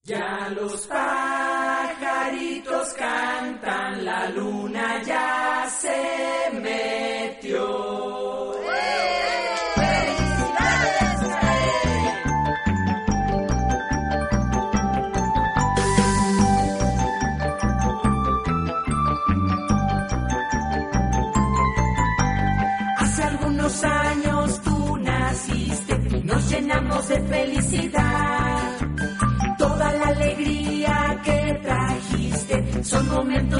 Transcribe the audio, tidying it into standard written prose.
Ya los pajaritos cantan, la luna ya se metió. ¡Felicidades! Hace algunos años tú naciste y nos llenamos de felicidad. Toda la alegría que trajiste son momentos